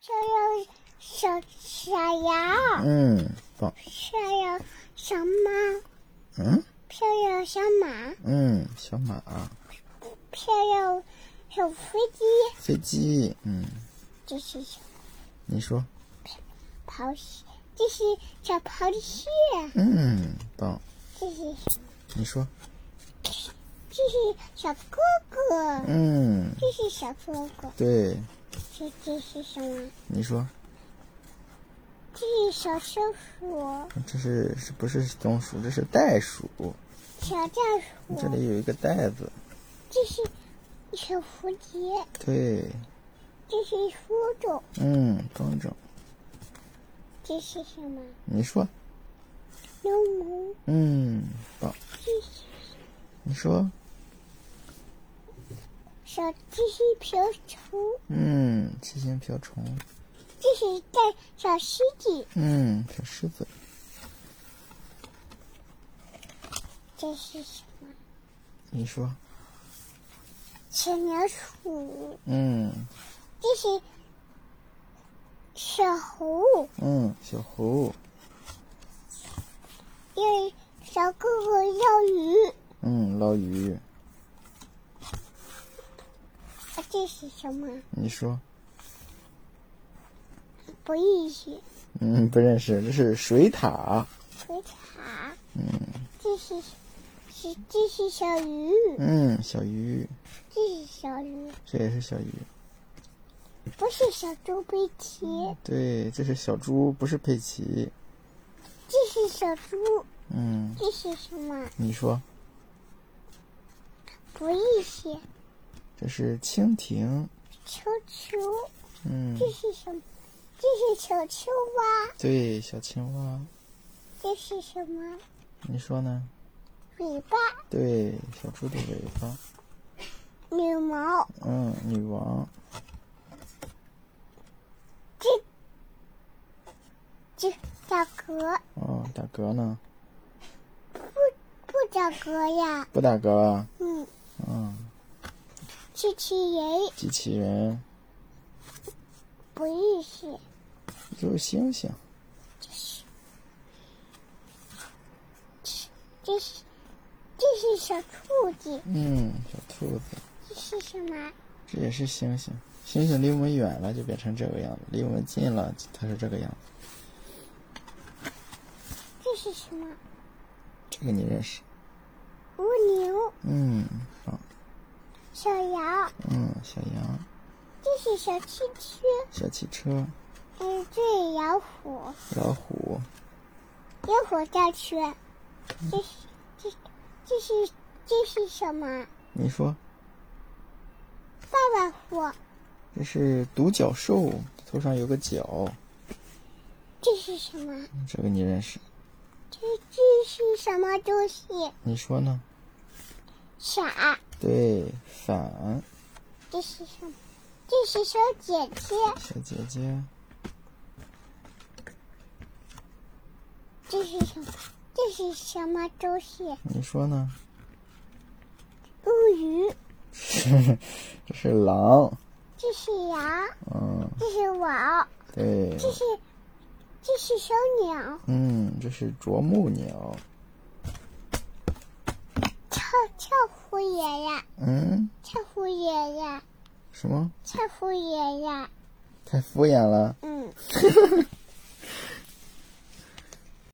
这有小羊。 棒。 这有小马。这有小马。 小马。 这有小飞机。 飞机。 这是什么？ 你说。 螃蟹。这是小螃蟹。 棒。 这是什么？ 你说。 这是小哥哥。这是小哥哥。 对。 这是什么？ 你说。 这是小松鼠。 这是不是松鼠？这是袋鼠。 小袋鼠。 这里有一个袋子。 这是小蝴蝶。 对。 这是风筝。 风筝。 这是什么？ 你说。 牛毛。 棒。 这是你说。 这是瓢虫。 七星瓢虫。 这是小狮子。 小狮子。 这是什么？ 你说。 小老鼠。这是小猴。 小猴。 因为小哥哥钓鱼。 捞鱼。 这是什么？ 你说。 不认识。 不认识，这是水獭。 水獭。这是小鱼。 小鱼。 这是小鱼。 这也是小鱼。 不是小猪佩奇。 对，这是小猪，不是佩奇。 这是小猪。这是什么？ 你说。 不认识。 这是蜻蜓。 球。 这是什么？这是小青蛙。 对，小青蛙。 这是什么？ 你说呢？ 尾巴。 对，小猪的尾巴。 羽毛。 女王。 这打嗝。 打嗝呢？ 不打嗝呀。 不打嗝啊？ 机器人。 机器人。 不认识。 就是星星。 这是小兔子。 小兔子。 这是什么？ 这也是星星。星星离我们远了就变成这个样子，离我们近了它是这个样子。 这是什么？ 这个你认识。 蜗牛。 棒。 小羊。 小羊。 这是小汽车。 小汽车。 这是老虎。 老虎。 老虎大车。这是什么？ 你说。 爸爸虎。 这是独角兽，头上有个角。 这是什么？ 这个你认识。 这是什么东西？ 你说呢？ 伞。 对，伞。 这是什么？这是小姐姐。 小姐姐。 这是什么？这是什么东西？ 你说呢？ 鳄鱼。 这是狼。 这是羊。这是王。 对。 这是小鸟。 这是啄木鸟。 俏虎爷爷。俏虎爷爷。 什么？ 俏虎爷爷。 太敷衍了。